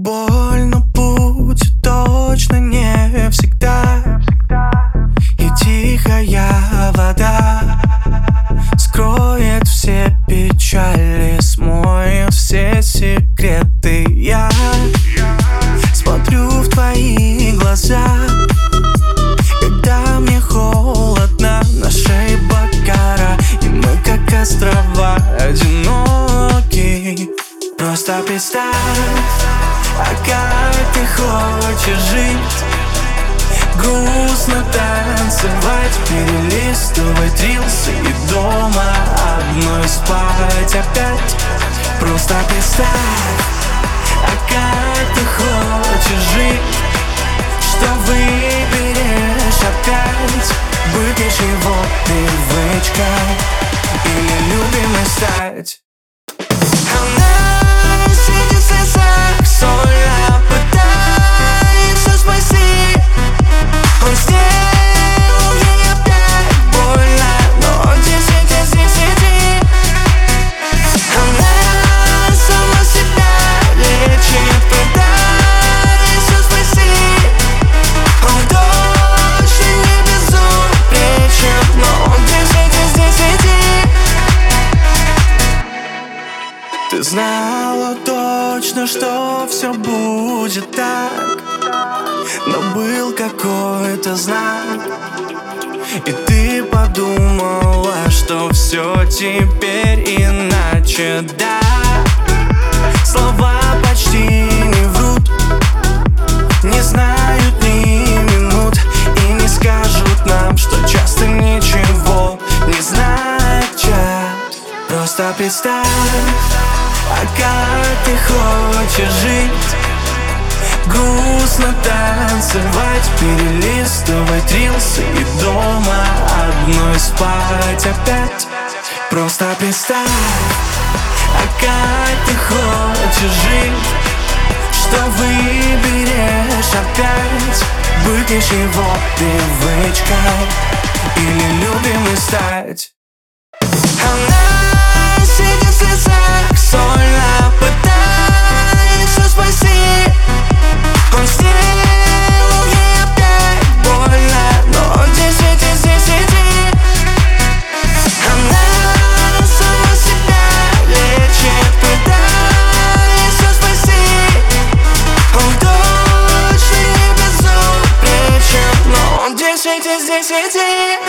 боль, но путь точно не всегда. И тихая вода скроет все печали, смоет все секреты. Я смотрю в твои глаза, когда мне холодно, на шее бакара, и мы как острова одиноки. Просто представь, а как ты хочешь жить, грустно танцевать, перелистывать рилсы и дома одной спать опять. Просто представь, а как ты хочешь жить, что выберешь опять, быть ничего привычкой или любимой стать. Она сидит в слезах, сольно пытается спасти. Он сделал ей опять больно, но здесь иди. Она сама себя лечит, пытается спасти. Он точно не безупречен, но он здесь иди. Ты знала точно, что все будет так, но был какой-то знак, и ты подумала, что все теперь иначе, да. Слова почти не врут, не знают ни минут и не скажут нам, что часто ничего не значат. Просто представь, а как ты хочешь жить, грустно танцевать, перелистывать рилсы и дома одной спать опять. Просто представь, а как ты хочешь жить, что выберешь опять, быть ничего привычкой или любимой стать. Она сидит в слезах, сольно пытается спасти. Он сделал ей опять больно, но здесь иди. Она сама себя лечит, пытается спасти. Он точно не безупречен, но он здесь иди.